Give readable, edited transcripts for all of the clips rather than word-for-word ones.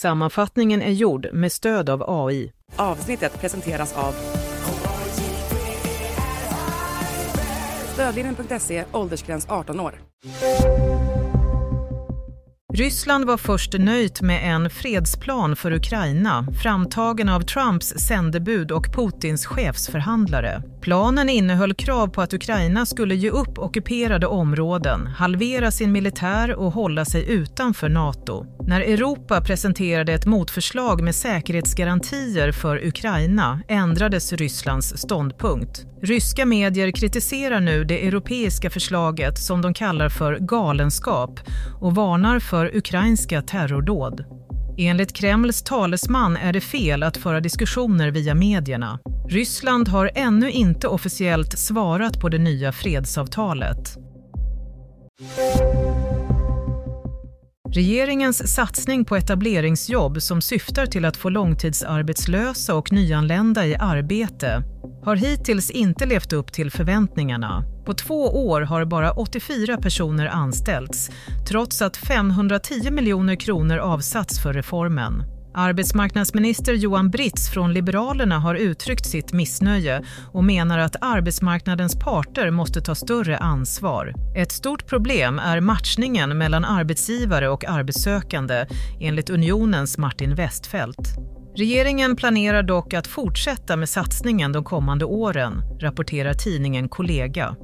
Sammanfattningen är gjord med stöd av AI. Avsnittet presenteras av Stödlinjen.se, åldersgräns 18 år. Ryssland var först nöjt med en fredsplan för Ukraina, framtagen av Trumps sändebud och Putins chefsförhandlare. Planen innehöll krav på att Ukraina skulle ge upp ockuperade områden, halvera sin militär och hålla sig utanför NATO. När Europa presenterade ett motförslag med säkerhetsgarantier för Ukraina ändrades Rysslands ståndpunkt. Ryska medier kritiserar nu det europeiska förslaget som de kallar för galenskap och varnar för ukrainska terrordåd. Enligt Kremls talesman är det fel att föra diskussioner via medierna. Ryssland har ännu inte officiellt svarat på det nya fredsavtalet. Regeringens satsning på etableringsjobb som syftar till att få långtidsarbetslösa och nyanlända i arbete har hittills inte levt upp till förväntningarna. På 2 år har bara 84 personer anställts, trots att 510 miljoner kronor avsatts för reformen. Arbetsmarknadsminister Johan Britz från Liberalerna har uttryckt sitt missnöje och menar att arbetsmarknadens parter måste ta större ansvar. Ett stort problem är matchningen mellan arbetsgivare och arbetssökande, enligt Unionens Martin Westfeldt. Regeringen planerar dock att fortsätta med satsningen de kommande åren, rapporterar tidningen Kollega.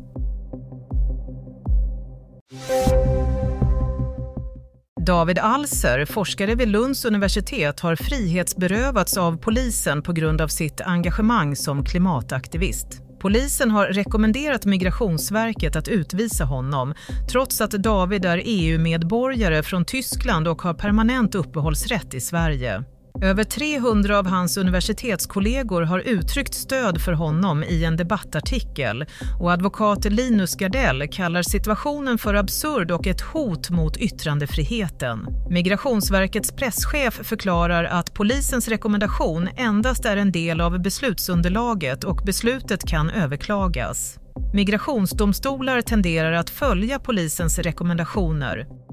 David Alser, forskare vid Lunds universitet, har frihetsberövats av polisen på grund av sitt engagemang som klimataktivist. Polisen har rekommenderat Migrationsverket att utvisa honom, trots att David är EU-medborgare från Tyskland och har permanent uppehållsrätt i Sverige. Över 300 av hans universitetskollegor har uttryckt stöd för honom i en debattartikel och advokat Linus Gardell kallar situationen för absurd och ett hot mot yttrandefriheten. Migrationsverkets presschef förklarar att polisens rekommendation endast är en del av beslutsunderlaget och beslutet kan överklagas. Migrationsdomstolar tenderar att följa polisens rekommendationer.